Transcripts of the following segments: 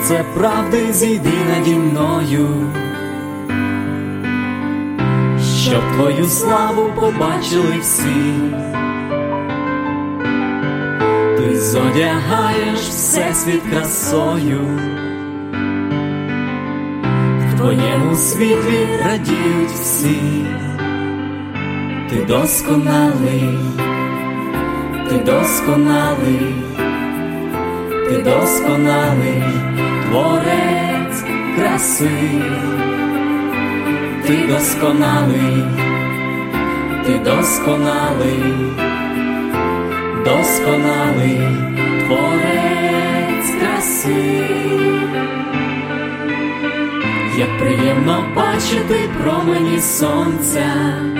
Сонце правди зійди наді мною, щоб твою славу побачили всі. Ти зодягаєш всесвіт красою, в твоєму світлі радіють всі. Ти досконалий, ти досконалий, ти досконалий, творець краси. Ти досконалий, ти досконалий, досконалий, творець краси. Як приємно бачити промені сонця,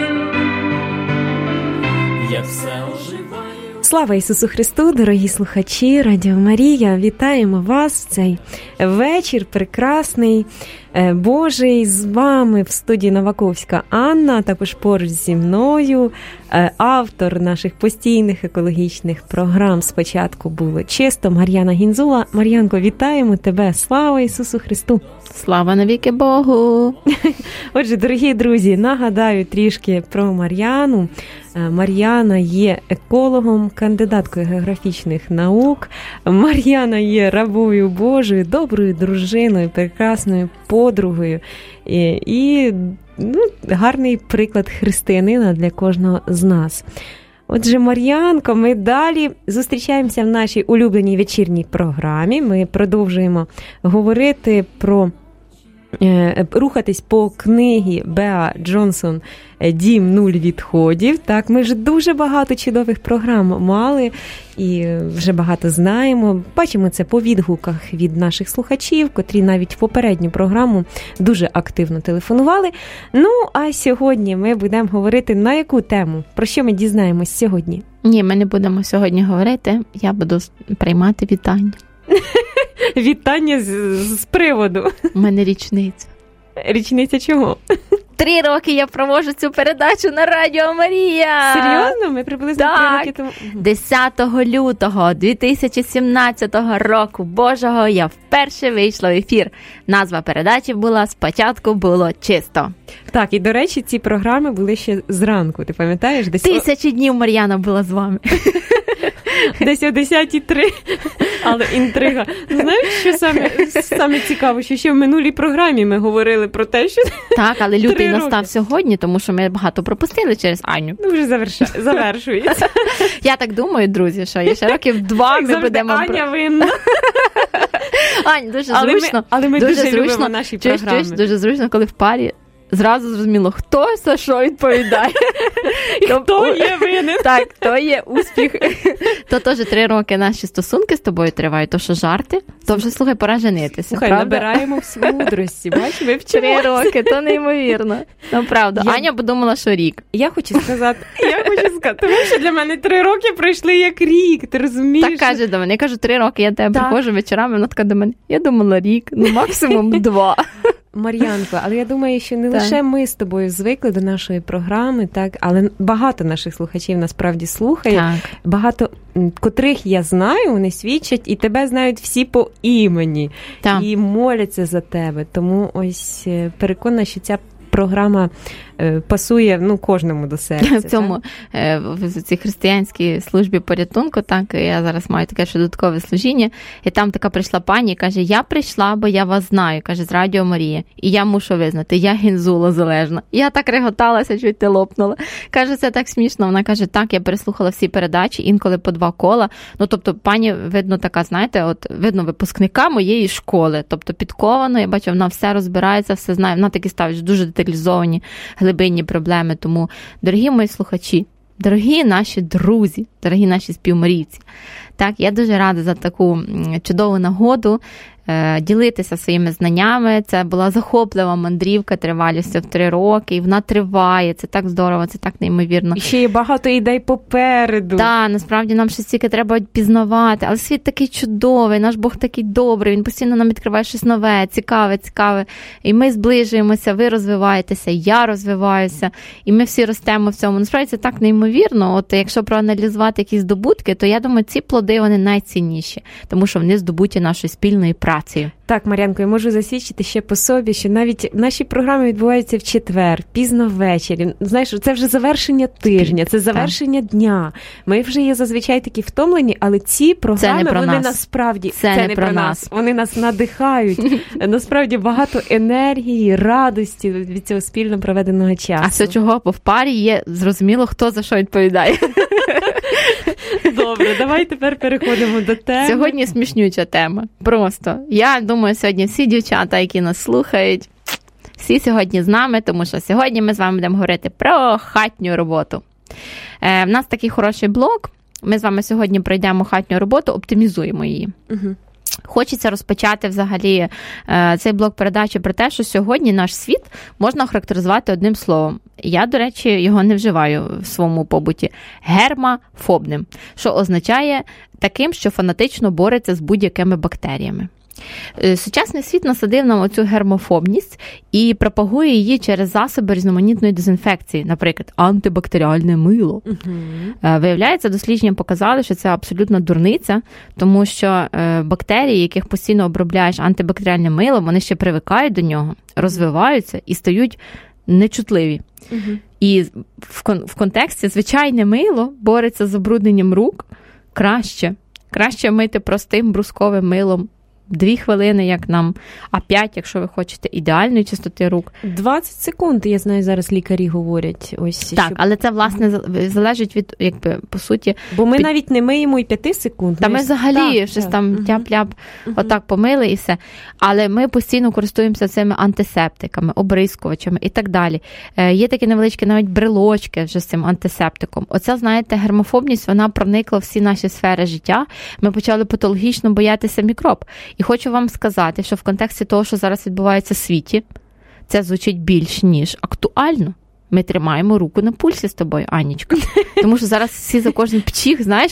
як все оживає. Слава Ісусу Христу, дорогі слухачі Радіо Марія, вітаємо вас в цей вечір прекрасний, Божий, з вами в студії Новаковська Анна, також поруч зі мною автор наших постійних екологічних програм «Спочатку було чисто» Мар'яна Гінзула. Мар'янко, вітаємо тебе, слава Ісусу Христу! Слава навіки Богу! Отже, дорогі друзі, нагадаю трішки про Мар'яну. Мар'яна є екологом, кандидаткою географічних наук. Мар'яна є рабою Божою, доброю дружиною, прекрасною подругою і гарний приклад християнина для кожного з нас. Отже, Мар'янко, ми далі зустрічаємося в нашій улюбленій вечірній програмі. Ми продовжуємо говорити про рухатись по книгі Беа Джонсон «Дім. 0 відходів». Так, ми ж дуже багато чудових програм мали і вже багато знаємо. Бачимо це по відгуках від наших слухачів, котрі навіть в попередню програму дуже активно телефонували. Ну, а сьогодні ми будемо говорити на яку тему? Про що ми дізнаємось сьогодні? Ні, ми не будемо сьогодні говорити. Я буду приймати вітання. Вітання з приводу. У мене річниця. Річниця чого? 3 роки я проводжу цю передачу на Радіо Марія. Серйозно? Ми приблизно 3 роки тому? 10 лютого 2017 року Божого я вперше вийшла в ефір. Назва передачі була «Спочатку було чисто». Так, і, до речі, ці програми були ще зранку, ти пам'ятаєш? 1000 днів Мар'яна була з вами. Десь о 10:03, але інтрига. Знаєш, що саме цікаво, що ще в минулій програмі ми говорили про те, що... Так, але лютий настав сьогодні, тому що ми багато пропустили через Аню. Ну, вже завершується. Я так думаю, друзі, що ще років 2 ми будемо... Аня винна. Ань, дуже зручно. Але ми дуже любимо наші програми. Дуже зручно, коли в парі зразу зрозуміло, хто за що відповідає. Хто є винен. Так, хто є успіх. То теж 3 роки наші стосунки з тобою тривають, то що жарти, то вже, слухай, пора женитися. Слухай, набираємо всю мудрості, бач, ми вчимося. 3 роки, то неймовірно. Ну, правда. Аня подумала, що рік. Я хочу сказати, тому що для мене 3 роки пройшли як рік, ти розумієш? Так каже до мене, я кажу, 3 роки, я тебе приходжу вечорами, вона така до мене, я думала рік, ну максимум 2. Мар'янко, але я думаю, що не лише ми з тобою звикли до нашої програми, так, але багато наших слухачів насправді слухає. Так. Багато котрих я знаю, вони свідчать, і тебе знають всі по імені. Так. І моляться за тебе. Тому ось переконана, що ця програма пасує кожному до серця. В цьому, в цій християнській службі порятунку, так, я зараз маю таке ще додаткове служіння, і там така прийшла пані і каже, я прийшла, бо я вас знаю, каже, з Радіо Марія, і я мушу визнати, я Гінзула залежна. Я так реготалася, чуть не лопнула. Каже, це так смішно. Вона каже, так, я переслухала всі передачі, інколи по 2 кола. Ну, тобто, пані, видно, така, знаєте, от, видно, випускника моєї школи. Тобто, підковано, я бачу, вона все розбирається, все знає. Вона таки ставить дуже деталізовані, глибинні проблеми. Тому, дорогі мої слухачі, дорогі наші друзі, дорогі наші співмарійці, так, я дуже рада за таку чудову нагоду ділитися своїми знаннями. Це була захоплива мандрівка тривалістю в 3 роки, і вона триває. Це так здорово, це так неймовірно. І ще є багато ідей попереду. Так, насправді нам ще стільки треба пізнавати, але світ такий чудовий, наш Бог такий добрий, він постійно нам відкриває щось нове, цікаве. І ми зближуємося, ви розвиваєтеся, я розвиваюся, і ми всі ростемо в цьому. Насправді це так неймовірно. От якщо проаналізувати якісь здобутки, то я думаю, ці плоди, вони найцінніші, тому що вони здобуті нашої спільної праці. комунікацією. Так, Мар'янко, я можу засвідчити ще по собі, що навіть наші програми відбуваються в четвер, пізно ввечері. Знаєш, це вже завершення тижня, це завершення дня. Ми вже є зазвичай такі втомлені, але ці програми, вони насправді... Це не про нас. Вони нас надихають. Насправді багато енергії, радості від цього спільно проведеного часу. А все чого? Бо в парі є зрозуміло, хто за що відповідає. Добре, давай тепер переходимо до теми. Сьогодні смішнюча тема. Просто. Я думаю, сьогодні всі дівчата, які нас слухають, всі сьогодні з нами, тому що сьогодні ми з вами будемо говорити про хатню роботу. В нас такий хороший блог. Ми з вами сьогодні пройдемо хатню роботу, оптимізуємо її. Угу. Хочеться розпочати взагалі цей блок передачі про те, що сьогодні наш світ можна охарактеризувати одним словом. Я, до речі, його не вживаю в своєму побуті. Гермофобним, що означає таким, що фанатично бореться з будь-якими бактеріями. Сучасний світ насадив нам оцю гермофобність і пропагує її через засоби різноманітної дезінфекції, наприклад, антибактеріальне мило. Виявляється, дослідження показали, що це абсолютно дурниця, тому що бактерії, яких постійно обробляєш антибактеріальним милом, вони ще привикають до нього, розвиваються і стають нечутливі. І в контексті звичайне мило бореться з забрудненням рук краще мити простим брусковим милом 2 хвилини, як нам, а 5, якщо ви хочете, ідеальної чистоти рук. 20 секунд, я знаю, зараз лікарі говорять. Ось, так, щоб... але це, власне, залежить від, якби, по суті... Бо ми навіть не миємо і 5 секунд. Та ми взагалі щось там тяп-ляп, отак помили і все. Але ми постійно користуємося цими антисептиками, обрискувачами і так далі. Є такі невеличкі навіть брелочки вже з цим антисептиком. Оця, знаєте, гермофобність, вона проникла в всі наші сфери життя. Ми почали патологічно боятися мікроб. І хочу вам сказати, що в контексті того, що зараз відбувається в світі, це звучить більш ніж актуально. Ми тримаємо руку на пульсі з тобою, Анічка. Тому що зараз всі за кожен пчих, знаєш,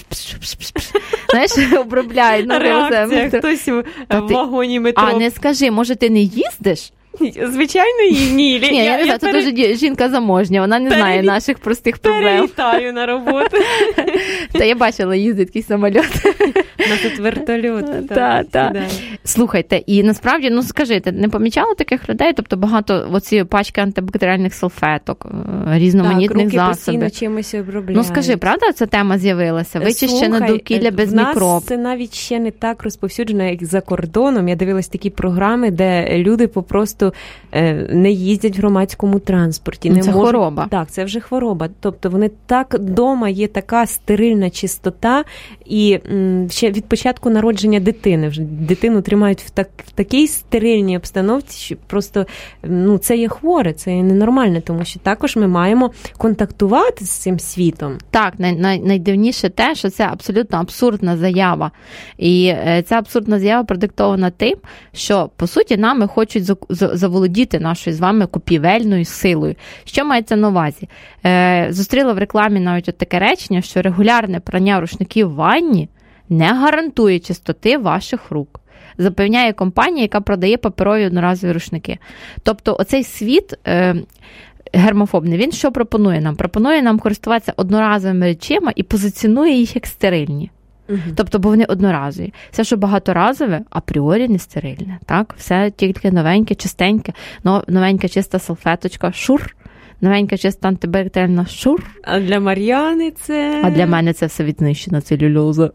обробляють. Реакція, хтось в вагоні метро. А не скажи, може ти не їздиш? Звичайно, ні. Ні, я не знаю, це дуже жінка заможня, вона не знає наших простих проблем. Перелітаю на роботу. Та я бачила, їздить такий самоліт. На тут вертольот. Так. Слухайте, і насправді, ну скажи, ти не помічала таких людей? Тобто багато оці пачки антибактеріальних салфеток, різноманітних засобів. Так, руки постійно чимось обробляють. Ну скажи, правда ця тема з'явилася? Вичищене довкілля без мікроб. В нас це навіть ще не так розповсюджено, як за кордоном. Я дивилась такі програми, де люди попросту не їздять в громадському транспорті. Це хвороба. Так, це вже хвороба. Тобто вони так, вдома є така стерильна чистота, і ще від початку народження дитини. Вже дитину тримають в такій стерильній обстановці, що просто це є хворе, це є ненормально, тому що також ми маємо контактувати з цим світом. Так, найдивніше те, що це абсолютно абсурдна заява. І ця абсурдна заява продиктована тим, що, по суті, нами хочуть заволодіти нашою з вами купівельною силою. Що мається на увазі? Зустріла в рекламі навіть от таке речення, що регулярне прання рушників в ванні не гарантує чистоти ваших рук. Запевняє компанія, яка продає паперові одноразові рушники. Тобто оцей світ гермофобний, він що пропонує нам? Пропонує нам користуватися одноразовими речима і позиціонує їх як стерильні. Тобто, бо вони одноразові. Все, що багаторазове, апріорі не стерильне. Так? Все тільки новеньке, чистеньке, новенька чиста салфеточка, шур. Новенька чиста антибактеріальна шур. А для Мар'яни це... А для мене це все віднищена целюльоза.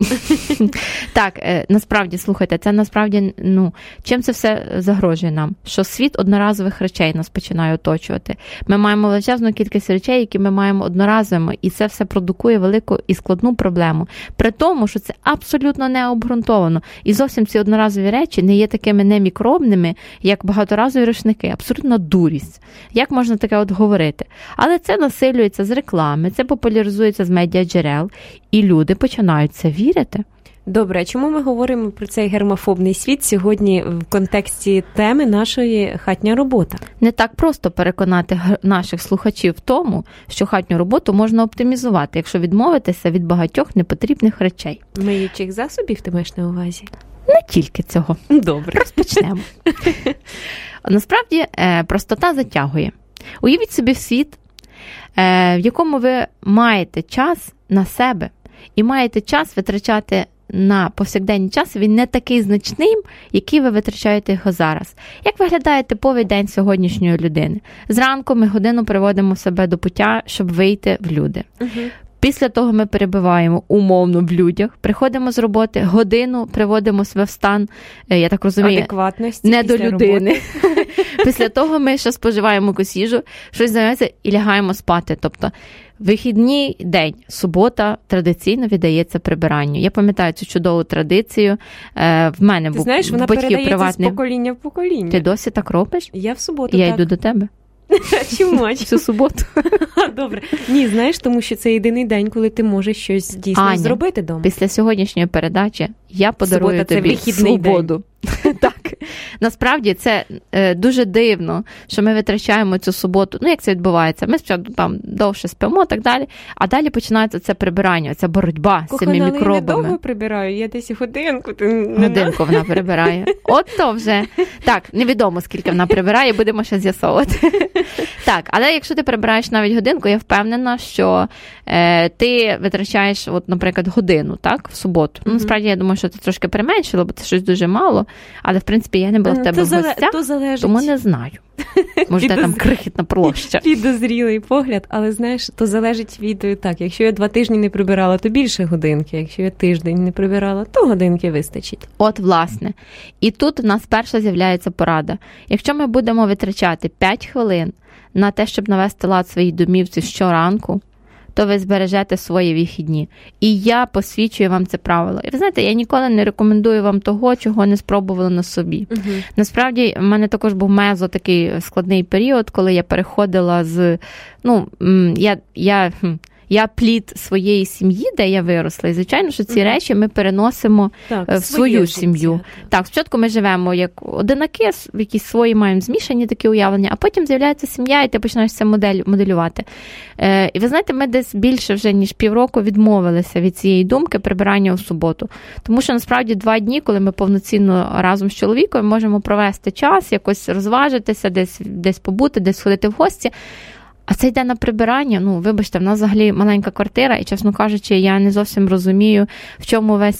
Так, насправді, слухайте, це насправді, чим це все загрожує нам? Що світ одноразових речей нас починає оточувати. Ми маємо величезну кількість речей, які ми маємо одноразовими, і це все продукує велику і складну проблему. При тому, що це абсолютно не обґрунтовано. І зовсім ці одноразові речі не є такими немікробними, як багаторазові рушники. Абсолютно дурість. Як можна таке от говорити? Але це насилюється з реклами, це популяризується з медіаджерел, і люди починають це вірити. Добре, а чому ми говоримо про цей гермофобний світ сьогодні в контексті теми нашої хатня робота? Не так просто переконати наших слухачів в тому, що хатню роботу можна оптимізувати, якщо відмовитися від багатьох непотрібних речей. Миючих засобів ти маєш на увазі? Не тільки цього. Добре. Розпочнемо. Насправді, простота затягує. Уявіть собі світ, в якому ви маєте час на себе і маєте час витрачати на повсякденний час, він не такий значним, який ви витрачаєте його зараз. Як виглядає типовий день сьогоднішньої людини? Зранку ми годину приводимо себе до пуття, щоб вийти в люди. Після того ми перебуваємо умовно в людях, приходимо з роботи, годину приводимо себе в стан, я так розумію, адекватності не до людини. Після того ми ще споживаємо якусь їжу, щось займається і лягаємо спати. Тобто вихідний день, субота, традиційно віддається прибиранню. Я пам'ятаю цю чудову традицію. В мене був знаєш, вона передається з покоління в покоління. Ти досі так робиш? Я в суботу Я так. йду до тебе. Чому? Всю суботу. Добре. Ні, знаєш, тому що це єдиний день, коли ти можеш щось дійсно зробити вдома. Після сьогоднішньої передачі я подарую тобі свободу. Так. Насправді це дуже дивно, що ми витрачаємо цю суботу. Ну, як це відбувається? Ми спочатку там довше спимо, так далі, а далі починається це прибирання, ця боротьба з цими мікробами. Я довго прибираю, я десь годинку. Годинку вона прибирає. От то вже. Так, невідомо, скільки вона прибирає, будемо ще з'ясовувати. Так, але якщо ти прибираєш навіть годинку, я впевнена, що ти витрачаєш, от, наприклад, годину, так, в суботу. Ну, насправді, я думаю, що це трошки применшило, бо це щось дуже мало. Але, в принципі, я не була в тебе в гостях, тому не знаю. Може, там крихітна площа. Підозрілий погляд, але, знаєш, то залежить від так. Якщо я 2 тижні не прибирала, то більше годинки. Якщо я тиждень не прибирала, то годинки вистачить. От, власне. І тут в нас перша з'являється порада. Якщо ми будемо витрачати 5 хвилин на те, щоб навести лад в своїй домівці щоранку, то ви збережете свої вихідні. І я посвідчую вам це правило. І ви знаєте, я ніколи не рекомендую вам того, чого не спробували на собі. Насправді, в мене також був такий складний період, коли я переходила з... Я плід своєї сім'ї, де я виросла, і, звичайно, що ці речі ми переносимо в свою сім'ю. Так, спочатку ми живемо як одинаки, якісь свої маємо змішані такі уявлення, а потім з'являється сім'я, і ти починаєш це моделювати. І ви знаєте, ми десь більше вже, ніж півроку відмовилися від цієї думки прибирання у суботу. Тому що, насправді, 2 дні, коли ми повноцінно разом з чоловіком можемо провести час, якось розважитися, десь побути, десь сходити в гості. А це йде на прибирання, вибачте, в нас взагалі маленька квартира, і, чесно кажучи, я не зовсім розумію, в чому весь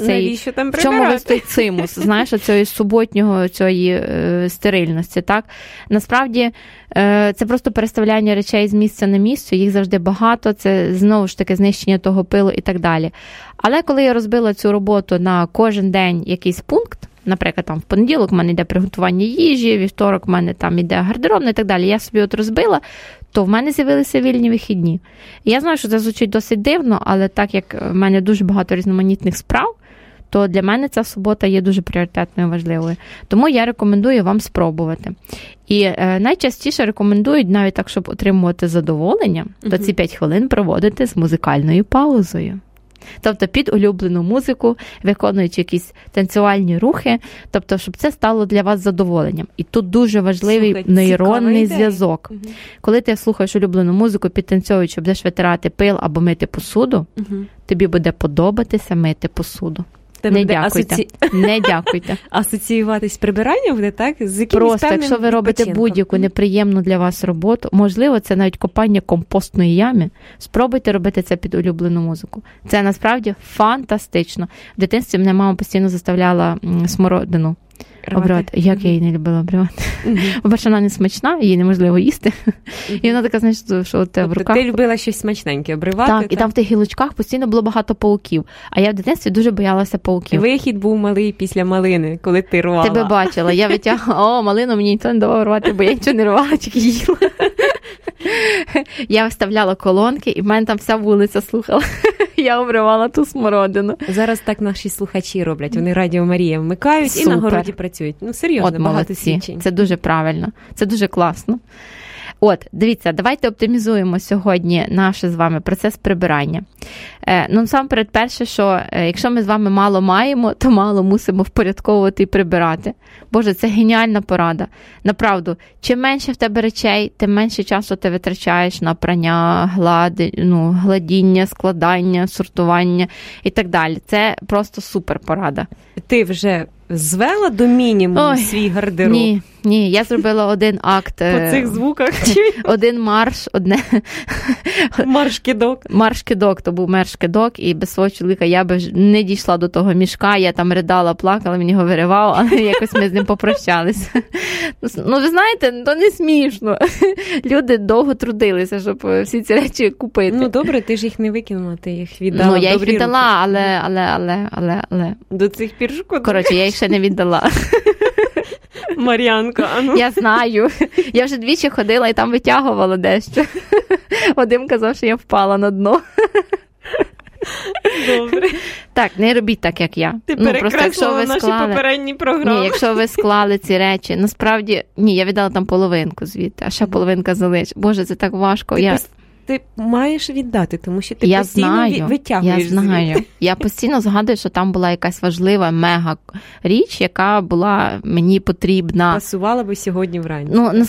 цей цимус, знаєш, оцієї суботнього, цієї стерильності, так? Насправді, це просто переставляння речей з місця на місце, їх завжди багато, це, знову ж таки, знищення того пилу і так далі. Але коли я розбила цю роботу на кожен день якийсь пункт, наприклад, там в понеділок в мене йде приготування їжі, вівторок в мене там йде гардеробна і так далі, я собі от розбила, то в мене з'явилися вільні вихідні. І я знаю, що це звучить досить дивно, але так як в мене дуже багато різноманітних справ, то для мене ця субота є дуже пріоритетною, важливою. Тому я рекомендую вам спробувати. І найчастіше рекомендують, навіть так, щоб отримувати задоволення, то ці 5 хвилин проводити з музикальною паузою. Тобто під улюблену музику, виконуючи якісь танцювальні рухи, тобто, щоб це стало для вас задоволенням. І тут дуже важливий нейронний зв'язок. Коли ти слухаєш улюблену музику, підтанцьовуючи, будеш витирати пил або мити посуду, тобі буде подобатися мити посуду. Не дякуйте. Не дякуйте. Асоціюватись прибиранням буде, так? З якимось просто, якщо ви робите будь-яку неприємну для вас роботу, можливо, це навіть копання компостної ями, спробуйте робити це під улюблену музику. Це насправді фантастично. В дитинстві мене мама постійно заставляла смородину обривати. Як я її не любила обривати. По-перше, вона не смачна, її неможливо їсти. І вона така, знаєш, що у тебе в руках... Ти любила щось смачненьке обривати. Так, і там в тих гілочках постійно було багато пауків. А я в дитинстві дуже боялася пауків. Вихід був малий після малини, коли ти рвала. Тебе бачила. Я витягла, малину мені ніхто не давав рвати, бо я нічого не рвала, тільки їла. Я вставляла колонки, і в мене там вся вулиця слухала. Я обривала ту смородину. Зараз так наші слухачі роблять. Вони Радіо Марія вмикають і на городі працюють. Серйозно, багато свідчень. Це дуже правильно. Це дуже класно. От, дивіться, давайте оптимізуємо сьогодні наш з вами процес прибирання. Насамперед, перше, що якщо ми з вами мало маємо, то мало мусимо впорядковувати і прибирати. Боже, це геніальна порада. Направду, чим менше в тебе речей, тим менше часу ти витрачаєш на прання, гладіння, складання, сортування і так далі. Це просто супер порада. Ти вже звела до мінімуму свій гардероб? Ні, я зробила один акт. По цих звуках. Один марш, Марш-кидок. Марш-кидок, то був марш-кидок, і без свого чоловіка я би не дійшла до того мішка, я там ридала, плакала, він його виривав, але якось ми з ним попрощалися. Ну, ви знаєте, то не смішно. Люди довго трудилися, щоб всі ці речі купити. Ну, добре, ти ж їх не викинула, ти їх віддала. Ну, я їх віддала, але... До цих пір шкода. Коротше, я їх ще не віддала. Мар'янко, а ну. Я знаю. Я вже двічі ходила і там витягувала дещо. Вадим казав, що я впала на дно. Добре. Так, не робіть так, як я. Ти перекреслила наші попередні програми. Ні, якщо ви склали ці речі, насправді, ні, я віддала там половинку звідти, а ще половинка залишила. Боже, це так важко. Ти маєш віддати, тому що ти постійно витягуєш. Я знаю. Я постійно згадую, що там була якась важлива мега річ, яка була мені потрібна. Пасувала би сьогодні вранці. Ну,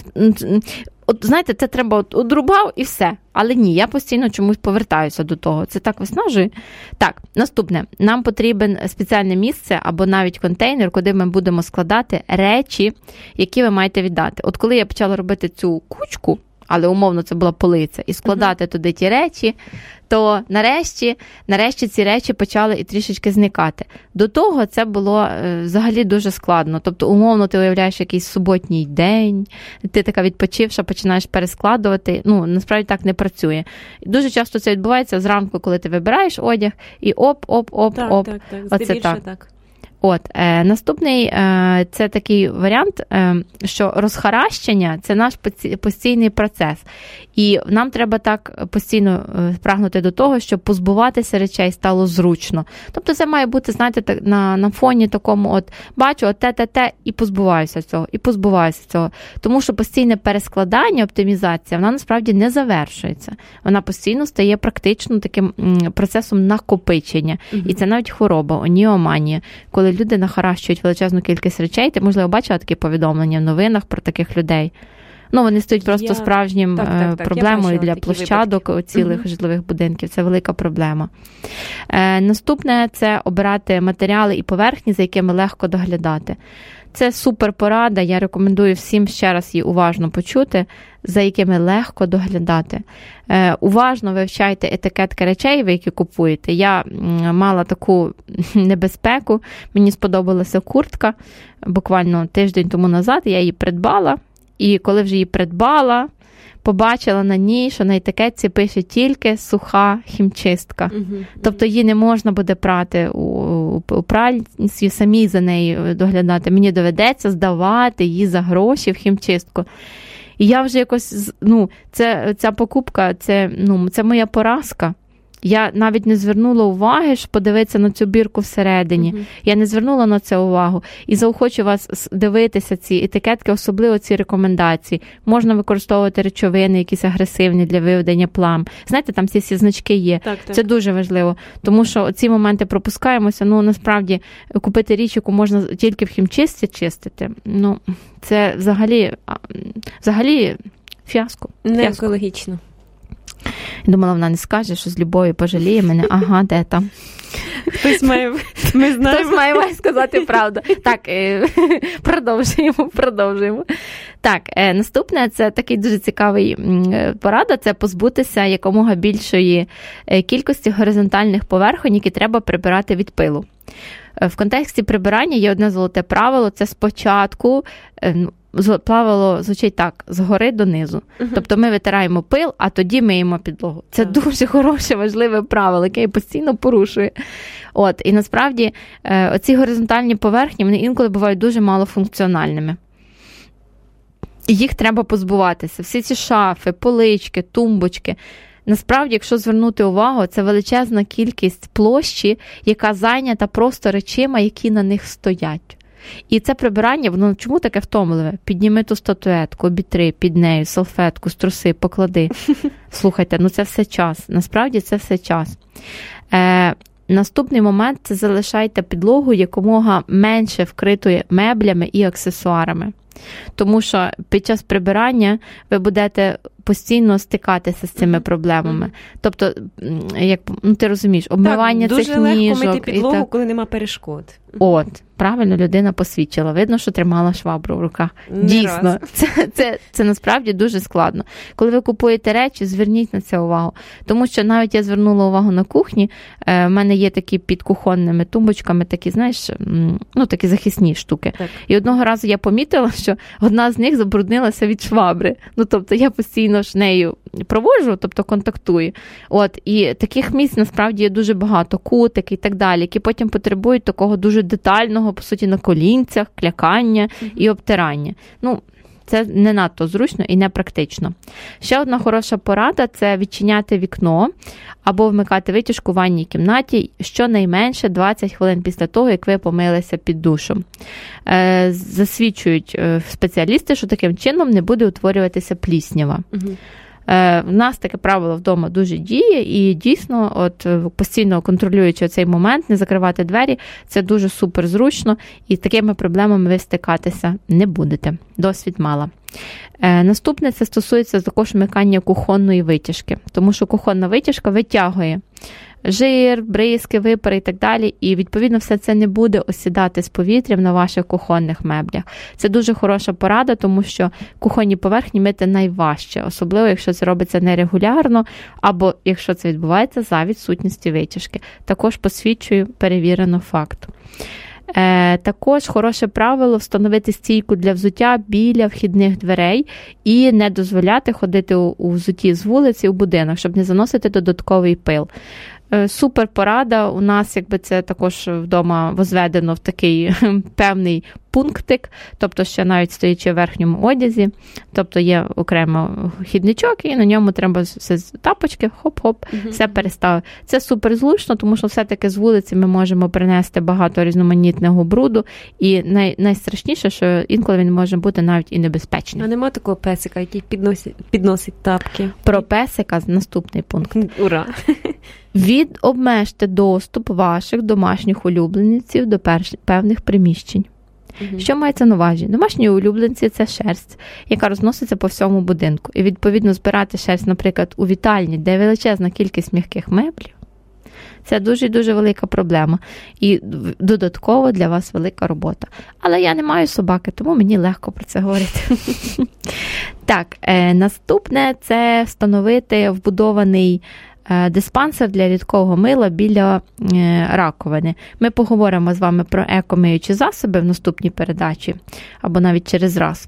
от, знаєте, це треба одрубав і все. Але ні, я постійно чомусь повертаюся до того. Це так виснажує. Так, наступне. Нам потрібен спеціальне місце або навіть контейнер, куди ми будемо складати речі, які ви маєте віддати. От коли я почала робити цю кучку, але умовно це була полиця, і складати туди ті речі, то нарешті ці речі почали і трішечки зникати. До того це було взагалі дуже складно. Тобто, умовно, ти уявляєш якийсь суботній день, ти така відпочивша, починаєш перескладувати. Ну, насправді так не працює. Дуже часто це відбувається зранку, коли ти вибираєш одяг, і оп. Так, оце так. От, наступний це такий варіант, що розхаращення – це наш постійний процес. І нам треба так постійно прагнути до того, щоб позбуватися речей стало зручно. Тобто це має бути, знаєте, на фоні такому, от бачу, от те, і позбуваюся цього. Тому що постійне перескладання, оптимізація, вона насправді не завершується. Вона постійно стає практично таким процесом накопичення. І це навіть хвороба, оніоманія, коли люди нахаращують величезну кількість речей. Ти, можливо, бачила такі повідомлення в новинах про таких людей. Ну, вони стають просто справжнім проблемою для площадок цілих житлових будинків. Це велика проблема. Наступне – це обирати матеріали і поверхні, за якими легко доглядати. Це супер порада, я рекомендую всім ще раз її уважно почути, за якими легко доглядати. Уважно вивчайте етикетки речей, які купуєте. Я мала таку небезпеку, мені сподобалася куртка, буквально тиждень тому назад я її придбала, і коли вже її придбала, побачила на ній, що на етикетці пише тільки суха хімчистка. Тобто її не можна буде прати у пральці, самій за нею доглядати. Мені доведеться здавати її за гроші в хімчистку. І я вже якось, ця покупка, це моя поразка. Я навіть не звернула уваги, щоб подивитися на цю бірку всередині. Я не звернула на це увагу. І заохочу вас дивитися ці етикетки, особливо ці рекомендації. Можна використовувати речовини, якісь агресивні для виведення плям. Знаєте, там всі значки є. Так. Це дуже важливо. Тому що ці моменти пропускаємося. Насправді, купити річ, яку можна тільки в хімчистці чистити, це взагалі фіаско. Не екологічно. Думала, вона не скаже, що з любов'ю пожаліє мене. Ага, де там? Хтось має сказати правду. Так, продовжуємо. Так, наступне, це такий дуже цікавий порада, це позбутися якомога більшої кількості горизонтальних поверхонь, які треба прибирати від пилу. В контексті прибирання є одне золоте правило, це спочатку правило звучить так, згори донизу. Тобто ми витираємо пил, а тоді миємо підлогу. Це дуже хороше, важливе правило, яке я постійно порушую. І насправді оці горизонтальні поверхні, вони інколи бувають дуже малофункціональними. І їх треба позбуватися. Всі ці шафи, полички, тумбочки. Насправді, якщо звернути увагу, це величезна кількість площі, яка зайнята просто речима, які на них стоять. І це прибирання, воно чому таке втомливе? Підніми ту статуетку, обітри під нею, салфетку, струси, поклади. Слухайте, це все час. Насправді це все час. Наступний момент – це залишайте підлогу якомога менше вкритою меблями і аксесуарами. Тому що під час прибирання ви будете постійно стикатися з цими проблемами. Тобто, як ти розумієш, обмивання цих ніжок. Дуже легко мити підлогу, коли нема перешкод. От, правильно людина посвідчила. Видно, що тримала швабру в руках. Дійсно, це насправді дуже складно. Коли ви купуєте речі, зверніть на це увагу. Тому що навіть я звернула увагу на кухні, в мене є такі під кухонними тумбочками, такі, знаєш, такі захисні штуки. Так. І одного разу я помітила, що одна з них забруднилася від швабри. Тобто я постійно ж нею проводжу, тобто контактую. От, і таких місць насправді є дуже багато, кутики і так далі, які потім потребують такого дуже детального, по суті, на колінцях, клякання і обтирання. Це не надто зручно і не практично. Ще одна хороша порада – це відчиняти вікно або вмикати витяжку в ванній кімнаті щонайменше 20 хвилин після того, як ви помилися під душем. Засвідчують спеціалісти, що таким чином не буде утворюватися пліснява. В нас таке правило вдома дуже діє, і дійсно, от постійно контролюючи цей момент, не закривати двері, це дуже супер зручно, і з такими проблемами ви стикатися не будете. Досвід мала. Наступне, це стосується також вмикання кухонної витяжки, тому що кухонна витяжка витягує жир, бризки, випари і так далі, і відповідно все це не буде осідати з повітрям на ваших кухонних меблях. Це дуже хороша порада, тому що кухонні поверхні мити найважче, особливо якщо це робиться нерегулярно, або якщо це відбувається за відсутністю витяжки. Також посвідчую перевірено факт. Також хороше правило встановити стійку для взуття біля вхідних дверей і не дозволяти ходити у взутті з вулиці у будинок, щоб не заносити додатковий пил. Супер порада, у нас це також вдома возведено в такий певний пунктик, тобто ще навіть стоячи в верхньому одязі, тобто є окремо хідничок, і на ньому треба все з тапочки, хоп-хоп, все переставити. Це супер зручно, тому що все-таки з вулиці ми можемо принести багато різноманітного бруду, і найстрашніше, що інколи він може бути навіть і небезпечним. А нема такого песика, який підносить тапки? Про песика наступний пункт. Ура! Обмежте доступ ваших домашніх улюбленців до певних приміщень. Що мається на увазі? Домашні улюбленці – це шерсть, яка розноситься по всьому будинку. І, відповідно, збирати шерсть, наприклад, у вітальні, де величезна кількість м'яких меблів, це дуже-дуже велика проблема. І додатково для вас велика робота. Але я не маю собаки, тому мені легко про це говорити. Так, наступне – це встановити вбудований диспансер для рідкого мила біля раковини. Ми поговоримо з вами про екомиючі засоби в наступній передачі, або навіть через раз.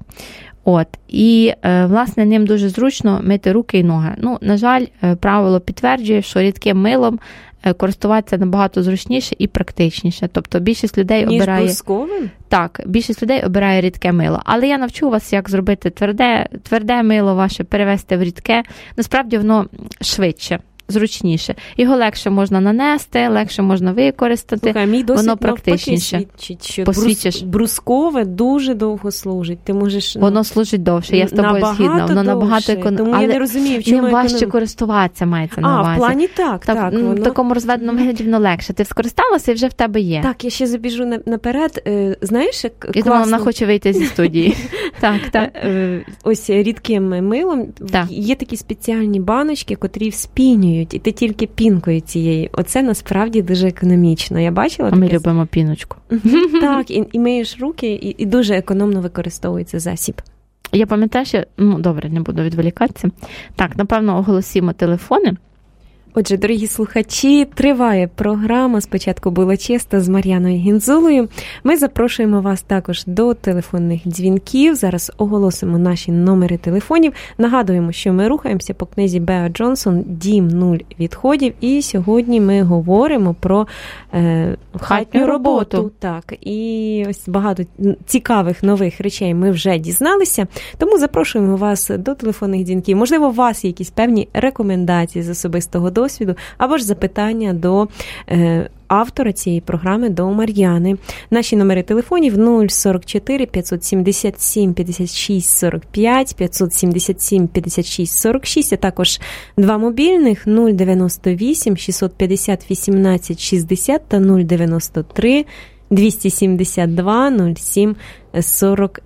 І, власне, ним дуже зручно мити руки і ноги. На жаль, правило підтверджує, що рідким милом користуватися набагато зручніше і практичніше. Тобто більшість людей обирає... Ніж брусковим? Так, більшість людей обирає рідке мило. Але я навчу вас, як зробити тверде мило ваше, перевести в рідке. Насправді воно швидше, зручніше. Його легше можна нанести, легше можна використати. Слухай, мій досвід воно практичніше. Свідчить, що брускове дуже довго служить. Ти можеш, воно служить довше, я з тобою згідна. Воно набагато економічніше. Тому я не розумію, в чому ним важче користуватися, мається на увазі. В плані так. Воно... В такому розведеному вигляді воно легше. Ти скористалася і вже в тебе є. Так, я ще забіжу наперед. Знаєш, як класно... Я думала, вона хоче вийти зі студії. Так. Ось рідким милом є такі спеціальні баночки, котрі вспінюють. І ти тільки пінкою цієї. Оце насправді дуже економічно. Я бачила таке. Ми любимо піночку. Так, і миєш руки, і дуже економно використовується засіб. Я пам'ятаю, що... добре, не буду відволікатися. Так, напевно, оголосимо телефони. Отже, дорогі слухачі, триває програма «Спочатку було чисто» з Мар'яною Гінзулею. Ми запрошуємо вас також до телефонних дзвінків. Зараз оголосимо наші номери телефонів. Нагадуємо, що ми рухаємося по книзі Беа Джонсон «Дім 0 відходів». І сьогодні ми говоримо про хатню роботу. Так, і ось багато цікавих нових речей ми вже дізналися. Тому запрошуємо вас до телефонних дзвінків. Можливо, у вас є якісь певні рекомендації з особистого досвіду, або ж запитання до автора цієї програми, до Мар'яни. Наші номери телефонів 044 577 56 45, 577 56 46, а також два мобільних 098 650 18 60 та 093 272 07 48.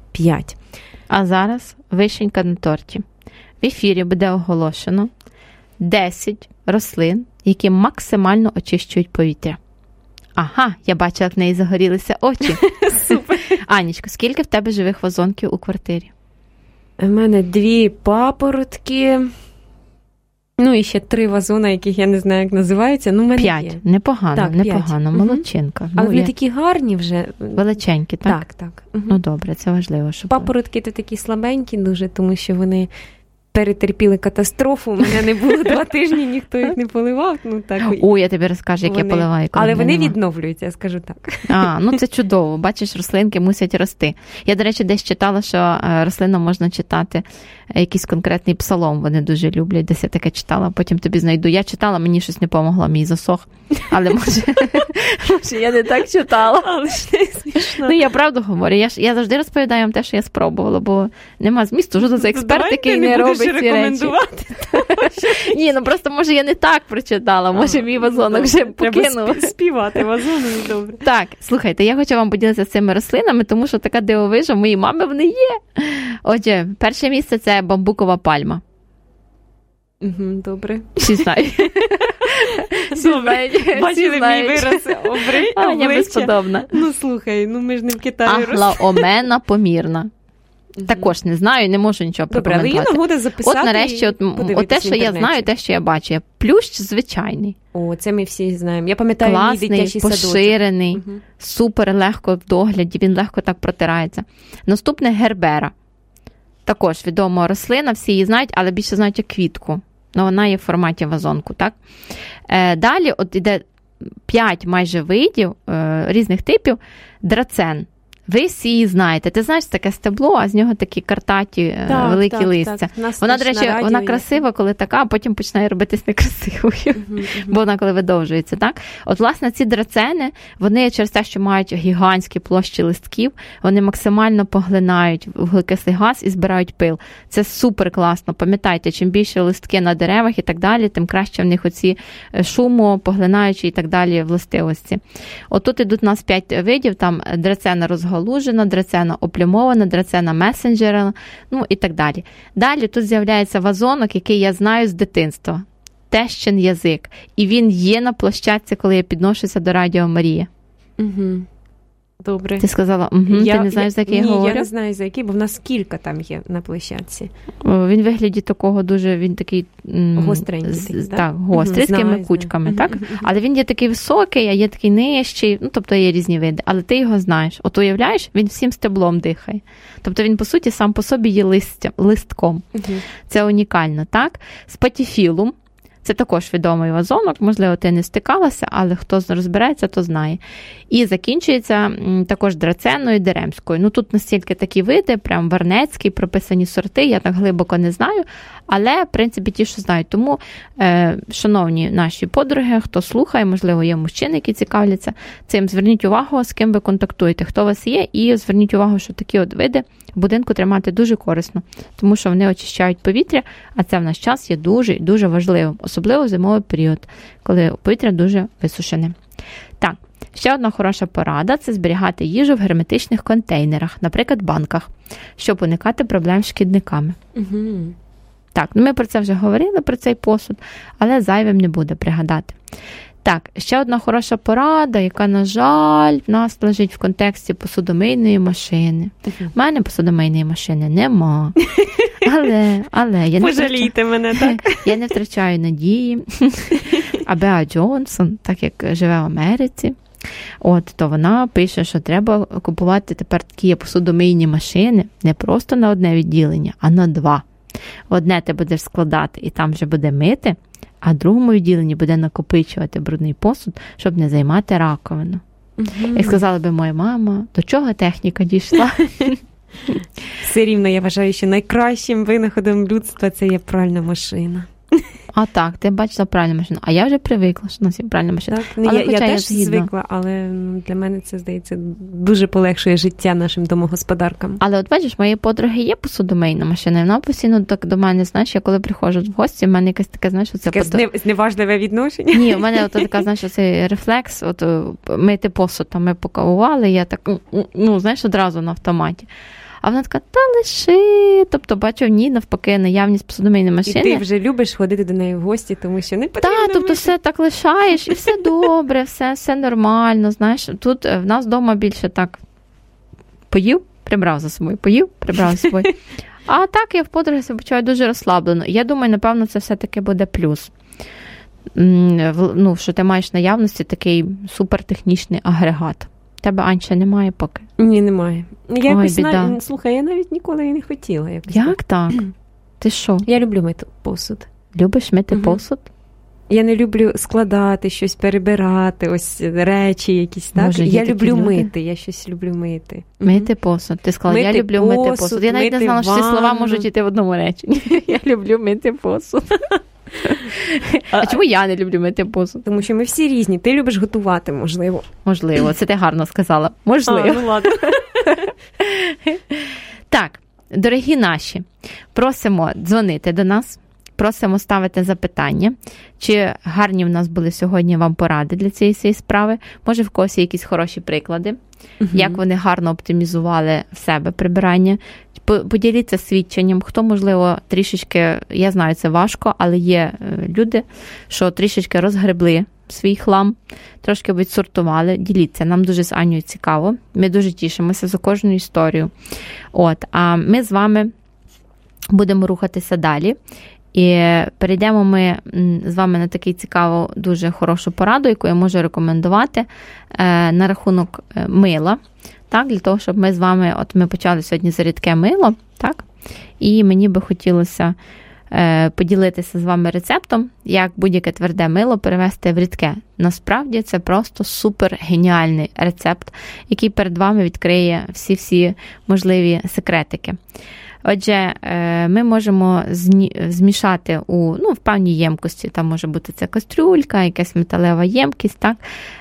5. А зараз вишенька на торті. В ефірі буде оголошено 10 рослин, які максимально очищують повітря. Ага, я бачила, як в неї загорілися очі. Супер. Анічко, скільки в тебе живих вазонків у квартирі? У мене 2 папоротки, ну і ще 3 вазони, яких я не знаю, як називаються. Ну, в мене 5. є. Непогано, Так, непогано, 5. молодчинка. Але Ну, вони я- такі гарні вже. Величенькі, так? Так. Ну, добре, це важливо, щоб... Папоротки то такі слабенькі дуже, тому що вони перетерпіли катастрофу. У мене не було 2 тижні, ніхто їх не поливав. Ну, так. О, я тобі розкажу, як я Вони- поливаю. коли Але мене вони нема. відновлюються, я скажу так. Ну це чудово. Бачиш, рослинки мусять рости. Я, до речі, десь читала, що рослинам можна читати якийсь конкретний псалом. Вони дуже люблять. Десь я таке читала, потім тобі знайду. Я читала, мені щось не помогло, мій засох. Але може я не так читала. Але ж не смішно. Ну, я правду говорю. Я завжди розповідаю вам те, що я спробувала, бо нема змісту. Що це за експерт, який не робить ці речі? Ні, ну просто, може, я не так прочитала, може, мій вазонок вже покинув. Треба співати вазоном, добре. Так, слухайте, я хочу вам поділитися цими рослинами, тому що така дивовижа, моїй мами вони є. Отже, перше місце – це бамбукова пальма. Добре. Всі знають. Добре. Бачили мій вираз Я обличчя? безподобна. Ну, слухай, ми ж не в Китаї ростемо. Ахлаомена помірна. Також не знаю, не можу нічого Добре, але є прокоментувати. нагода записати. От нарешті, от те, що я знаю, те, що я бачу. Плющ звичайний. О, це ми всі знаємо. Я пам'ятаю, мій Класний, дитячий садочок. поширений, супер легко в догляді, він легко так протирається. Наступне гербера. Також відома рослина, всі її знають, але більше знають як квітку. Ну, вона є в форматі вазонку, так? Далі от іде 5 майже видів, різних типів, драцен. Ви всі її знаєте. Ти знаєш, таке стебло, а з нього такі картаті великі листя. Вона, до речі, вона красива, коли така, а потім починає робитись некрасивою, бо вона коли видовжується, так? От, власне, ці драцени, вони через те, що мають гігантські площі листків, вони максимально поглинають вуглекислий газ і збирають пил. Це супер класно. Пам'ятайте, чим більше листки на деревах і так далі, тим краще в них оці шумопоглинаючі і так далі властивості. От тут ідуть у нас 5 видів, там драцена розголожена, драцена оплюмована, драцена месенджера, ну і так далі. Далі тут з'являється вазонок, який я знаю з дитинства. Тещин язик. І він є на площадці, коли я підношуся до Радіо Марія. Добре. Ти сказала, ти не знаєш, за який я говорю? Ні, я не знаю, за який, бо в нас кілька там є на площадці. Він вигляді такого дуже, він такий... Гостренький. Так, гострий, з такими кучками, так? Але він є такий високий, а є такий нижчий, ну, тобто є різні види, але ти його знаєш. От уявляєш, він всім стеблом дихає. Тобто він, по суті, сам по собі є листком. Це унікально, так? Спатіфілум. Це також відомий вазонок, можливо, ти не стикалася, але хто розбирається, то знає. І закінчується також драценою і деремською. Ну, тут настільки такі види, прям варнецький, прописані сорти, я так глибоко не знаю, але, в принципі, ті, що знають. Тому, шановні наші подруги, хто слухає, можливо, є мужчини, які цікавляться цим, зверніть увагу, з ким ви контактуєте, хто у вас є, і зверніть увагу, що такі от види в будинку тримати дуже корисно, тому що вони очищають повітря, а це в наш час є дуже і дуже важливим, особливо в зимовий період, коли повітря дуже висушене. Так, ще одна хороша порада – це зберігати їжу в герметичних контейнерах, наприклад, банках, щоб уникати проблем з шкідниками. Так, ми про це вже говорили, про цей посуд, але зайвим не буде пригадати. Так, ще одна хороша порада, яка, на жаль, в нас лежить в контексті посудомийної машини. У мене посудомийної машини нема. Але я не пожалійте мене, так? Я не втрачаю надії. А Беа Джонсон, так як живе в Америці, то вона пише, що треба купувати тепер такі посудомийні машини не просто на одне відділення, а на 2. Одне ти будеш складати і там вже буде мити, а в другому відділенні буде накопичувати брудний посуд, щоб не займати раковину. Як сказала би моя мама, до чого техніка дійшла? Все рівно я вважаю, що найкращим винаходом людства це є пральна машина. А так, ти бачила пральну машину. А я вже привикла, що у нас є пральна машина. Так, але я теж звикла, але для мене це, здається, дуже полегшує життя нашим домогосподаркам. Але от бачиш, моєї подруги є посудомийна машина, і вона постійно так до мене, знаєш, я коли приходжу в гості, в мене якесь таке, знаєш, оце... Таке зневажливе відношення? Ні, в мене така, знаєш, цей рефлекс, мити посуд, там ми покавували, я так, знаєш, одразу на автоматі. А вона така, та лиши. Тобто, бачу, ні, навпаки, наявність посудомийної машини. І ти вже любиш ходити до неї в гості, тому що не потрібно. Так, тобто все так лишаєш, і все добре, все нормально, знаєш. Тут в нас вдома більше так поїв, прибрав за собою, поїв, прибрав за собою. А так я в подорожі себе почуваю дуже розслаблено. Я думаю, напевно, це все-таки буде плюс. Ну, що ти маєш наявності такий супертехнічний агрегат. Тебе, Анча, немає поки? Ні, немає. Я Ой, якось слухай, я навіть ніколи і не хотіла. Як так? Ти що? Я люблю мити посуд. Любиш мити посуд? Я не люблю складати щось, перебирати, ось речі якісь, так? Боже, я люблю люди. мити, я щось люблю мити. Мити посуд. Ти сказала, я люблю мити посуд. Я навіть не знала, що ці слова можуть йти в одному реченні. Я люблю мити посуд. А чому я не люблю мити посуд? Тому що ми всі різні. Ти любиш готувати, можливо. Можливо, це ти гарно сказала. Можливо. Ну ладно. Так, дорогі наші, просимо дзвонити до нас, просимо ставити запитання, чи гарні в нас були сьогодні вам поради для цієї справи. Може, в когось є якісь хороші приклади, як вони гарно оптимізували в себе прибирання. Поділіться свідченням, хто, можливо, трішечки, я знаю, це важко, але є люди, що трішечки розгребли свій хлам, трошки відсортували. Діліться, нам дуже з Анею цікаво. Ми дуже тішимося за кожну історію. А ми з вами будемо рухатися далі. І перейдемо ми з вами на таку цікаву, дуже хорошу пораду, яку я можу рекомендувати на рахунок мила. Так, для того, щоб ми з вами, ми почали сьогодні за рідке мило, так? І мені би хотілося поділитися з вами рецептом, як будь-яке тверде мило перевести в рідке. Насправді це просто супер геніальний рецепт, який перед вами відкриє всі можливі секретики. Отже, ми можемо змішати в певній ємкості, там може бути це кастрюлька, якась металева ємкість, так?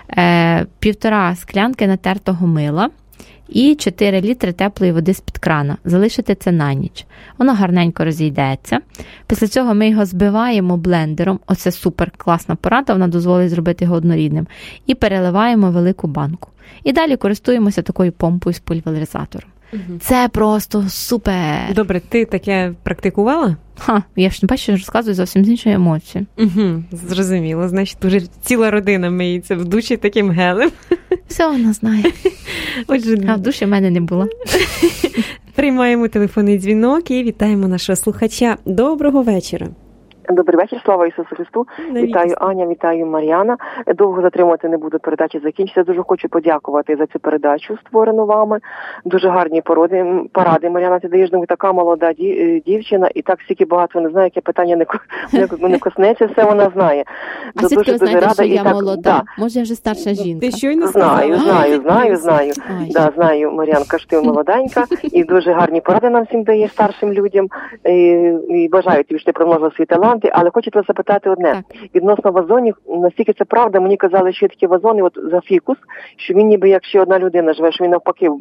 1,5 склянки натертого мила і 4 літри теплої води з-під крана. Залишити це на ніч. Воно гарненько розійдеться. Після цього ми його збиваємо блендером. Оце супер класна порада, вона дозволить зробити його однорідним. І переливаємо в велику банку. І далі користуємося такою помпою з пульверизатором. Це просто супер. Добре, ти таке практикувала? Я ж не бачу, що розказую зовсім з іншої емоції. Зрозуміло. Значить, уже ціла родина миється в душі таким гелем. Все вона знає. Отже, а в душі в мене не було. Приймаємо телефонний дзвінок і вітаємо нашого слухача. Доброго вечора. Добрий вечір, слава Ісусу Христу. Вітаю Аня, вітаю Мар'яна. Довго затримувати не буду, передача закінчиться. Дуже хочу подякувати за цю передачу, створену вами. Дуже гарні поради. Мар'яна, ти даєш, така молода дівчина, і так стільки багато не знає, яке питання не коснеться, все вона знає. А звідки ви знаєте, що я молода? Да. Може, я вже старша жінка? Ти щойно сказала? Знаю. Да, знаю, Мар'янка, що ти молоденька, і дуже гарні поради нам всім даєш, старшим людям. І бажаю тобі, що ти промножила свій талант. Але хочу тебе запитати одне. Так. Відносно вазонів, наскільки це правда, мені казали, що є такі вазони, за фікус, що він ніби як ще одна людина живе, що він навпаки,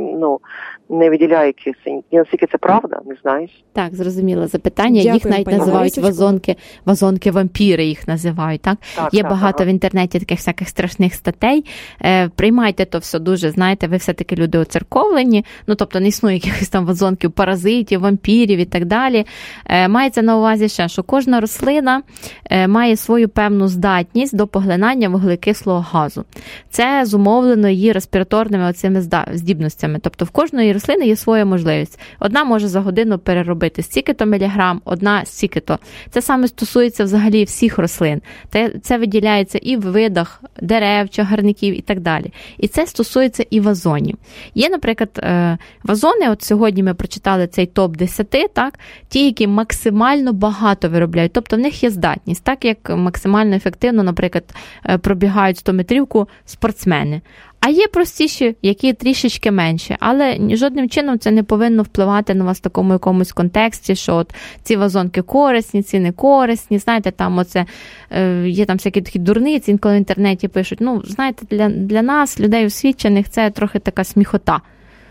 не виділяє кисень. І наскільки це правда, не знаєш? Так, зрозуміло запитання. Дякую, їх навіть називають вазонки-вампіри їх називають, так? Є багато в інтернеті таких всяких страшних статей. Приймайте то все дуже, знаєте, ви все-таки люди оцерковлені, тобто не існує якихось там вазонків, паразитів, вампірів і так далі. Мається на увазі ще, що кожна рослина має свою певну здатність до поглинання вуглекислого газу. Це зумовлено її респіраторними оцими здібностями. Тобто в кожної рослини є своя можливість. Одна може за годину переробити стільки-то міліграм, одна стільки-то. Це саме стосується взагалі всіх рослин. Це виділяється і в видах дерев, чагарників і так далі. І це стосується і вазонів. Є, наприклад, вазони, от сьогодні ми прочитали цей топ-10, так, ті, які максимально багато виробляють. Тобто в них є здатність, так як максимально ефективно, наприклад, пробігають 100-метрівку спортсмени. А є простіші, які трішечки менші, але жодним чином це не повинно впливати на вас в такому якомусь контексті, що от ці вазонки корисні, ці не корисні, знаєте, там оце, є там всякі такі дурниці, інколи в інтернеті пишуть, знаєте, для нас, людей освічених, це трохи така сміхота.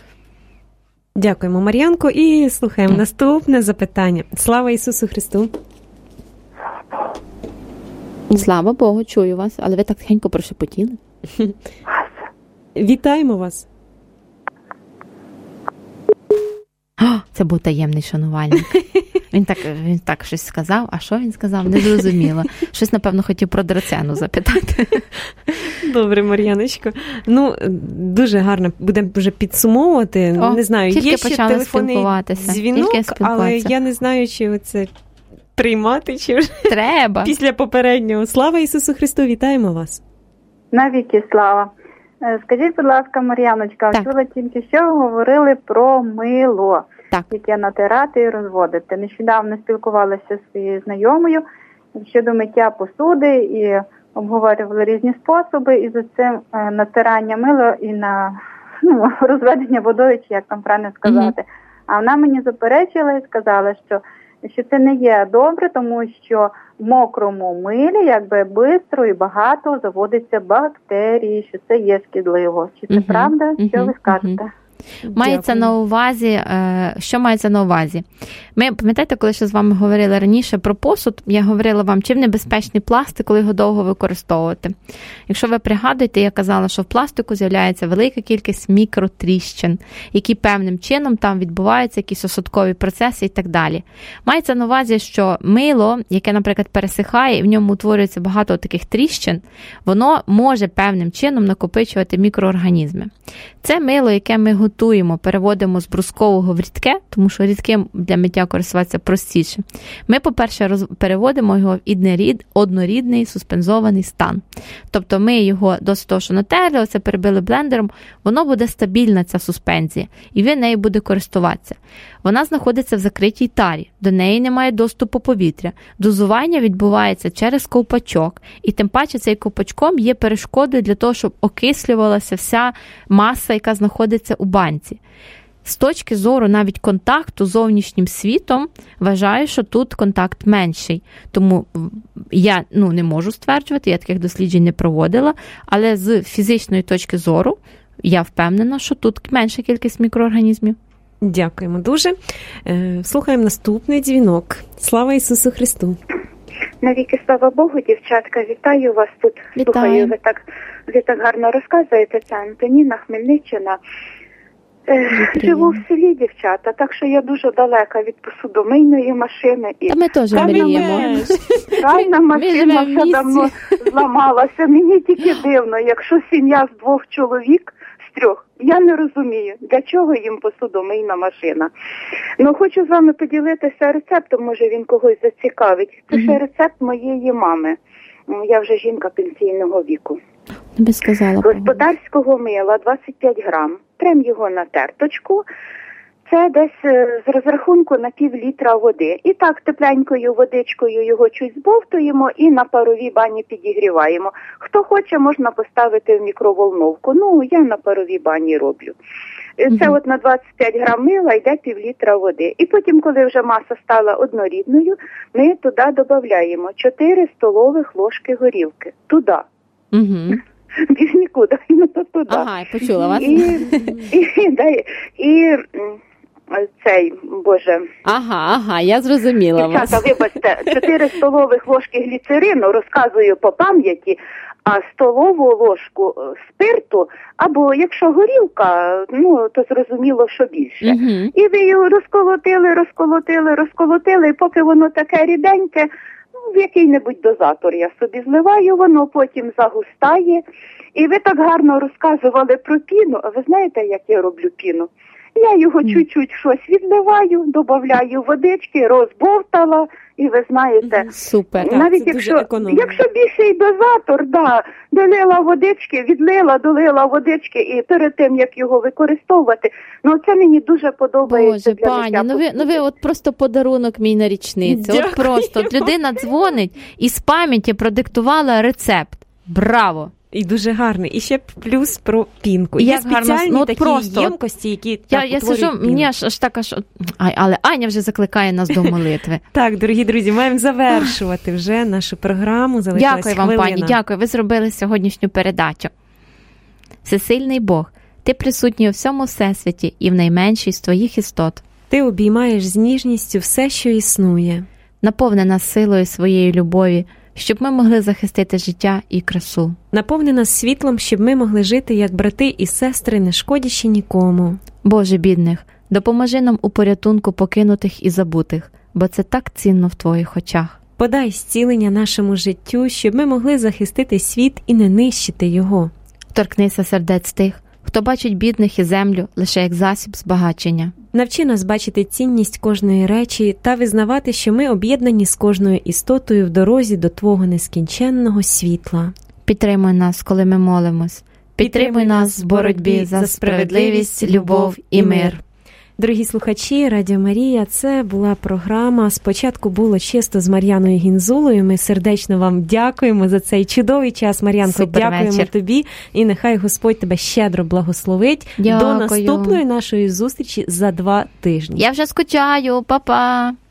Дякуємо, Мар'янко, і слухаємо наступне запитання. Слава Ісусу Христу! Слава Богу, чую вас, але ви так тихенько прошепотіли. Вітаємо вас. Це був таємний шанувальник. Він так щось сказав, а що він сказав? Не зрозуміло. Щось, напевно, хотів про драцену запитати. Добре, Мар'яночко. Ну, дуже гарно. Будемо вже підсумовувати. Не знаю, є ще телефонний дзвінок, але я не знаю, чи оце приймати, чи вже треба. Після попереднього. Слава Ісусу Христу, вітаємо вас. Навіки слава. Скажіть, будь ласка, Мар'яночка, чула тільки що говорили про мило, яке натирати і розводити. Нещодавно спілкувалася зі своєю знайомою щодо миття посуди і обговорювали різні способи, і за цим натирання мила і на розведення водою, чи як там правильно сказати. А вона мені заперечила і сказала, що це не є добре, тому що в мокрому милі якби швидко і багато заводиться бактерії, що це є шкідливо. Чи це правда? Що ви скажете? Мається на увазі, що мається на увазі? Ми, пам'ятаєте, коли ще з вами говорили раніше про посуд, я говорила вам, чим небезпечний пластик, коли його довго використовувати. Якщо ви пригадуєте, я казала, що в пластику з'являється велика кількість мікротріщин, які певним чином там відбуваються, якісь осадкові процеси і так далі. Мається на увазі, що мило, яке, наприклад, пересихає, і в ньому утворюється багато таких тріщин, воно може певним чином накопичувати мікроорганізми. Це мило, яке ми готуємо, переводимо з брускового в рідке, тому що рідким для миття користуватися простіше. Ми, по-перше, переводимо його в однорідний суспензований стан. Тобто ми його досить того, що натерли, оце перебили блендером, воно буде стабільна, ця суспензія, і ви нею буде користуватися. Вона знаходиться в закритій тарі, до неї немає доступу повітря. Дозування відбувається через ковпачок, і тим паче цей ковпачком є перешкодою для того, щоб окислювалася вся маса, яка знаходиться у банці. З точки зору навіть контакту з зовнішнім світом, вважаю, що тут контакт менший. Тому я не можу стверджувати, я таких досліджень не проводила, але з фізичної точки зору я впевнена, що тут менша кількість мікроорганізмів. Дякуємо дуже. Слухаємо наступний дзвінок. Слава Ісусу Христу! Навіки слава Богу, дівчатка, вітаю вас тут. Слухаю, ви так гарно розказуєте. Це Антоніна, Хмельниччина. Живу в селі, дівчата, так що я дуже далека від посудомийної машини. Та ми теж мріємо. Пральна машина вже давно зламалася. Мені тільки дивно, якщо сім'я з 2 чоловік, з 3, я не розумію, для чого їм посудомийна машина. Хочу з вами поділитися рецептом, може він когось зацікавить. Це ще рецепт моєї мами. Я вже жінка пенсійного віку. Не сказала. Господарського мила 25 грам. Трем його на терточку. Це десь з розрахунку на пів-літра води. І так тепленькою водичкою його чуть збовтуємо і на паровій бані підігріваємо. Хто хоче, можна поставити в мікроволновку. Я на паровій бані роблю. Це от на 25 грам мила йде пів-літра води. І потім, коли вже маса стала однорідною, ми туди додаємо 4 столових ложки горілки. Туди. Більш нікуди, туди. Ага, я почула вас. І цей, Боже. Ага, я зрозуміла вас. Дівчата, вибачте, 4 столових ложки гліцерину, розказую по пам'яті, а столову ложку спирту, або якщо горілка, то зрозуміло, що більше. І ви його розколотили, і поки воно таке ріденьке, в який-небудь дозатор я собі зливаю, воно потім загустає. І ви так гарно розказували про піну, а ви знаєте, як я роблю піну? Я його чуть-чуть щось відливаю, додаю водички, розбовтала, і ви знаєте, супер. Навіть якщо більший дозатор, долила водички, долила водички, і перед тим, як його використовувати, це мені дуже подобається. Боже, пані, ви от просто подарунок мій на річницю. От просто, людина дзвонить і з пам'яті продиктувала рецепт. Браво! І дуже гарний. І ще плюс про пінку. Є спеціальні такі ємкості, які я сижу, мені аж так, але Аня вже закликає нас до молитви. Так, дорогі друзі, маємо завершувати вже нашу програму. Дякую вам, пані, дякую. Ви зробили сьогоднішню передачу. Всесильний Бог, ти присутній у всьому всесвіті і в найменшій з твоїх істот. Ти обіймаєш з ніжністю все, що існує. Наповни нас силою своєї любові, щоб ми могли захистити життя і красу. Наповни нас світлом, щоб ми могли жити як брати і сестри, не шкодячи нікому. Боже бідних, Допоможи нам у порятунку покинутих і забутих, бо це так цінно в Твоїх очах. Подай зцілення нашому життю, щоб ми могли захистити світ і не нищити його. Торкнися сердець тих, хто бачить бідних і землю лише як засіб збагачення. Навчи нас бачити цінність кожної речі та визнавати, що ми об'єднані з кожною істотою в дорозі до Твого нескінченного світла. Підтримуй нас, коли ми молимось. Підтримуй нас в боротьбі за справедливість, любов і мир. Дорогі слухачі, Радіо Марія, це була програма «Спочатку було чисто» з Мар'яною Гінзулою. Ми сердечно вам дякуємо за цей чудовий час, Мар'янко. Супер дякуємо вечір. Тобі, і нехай Господь тебе щедро благословить. Дякую. До наступної нашої зустрічі за 2 тижні. Я вже скучаю, па-па!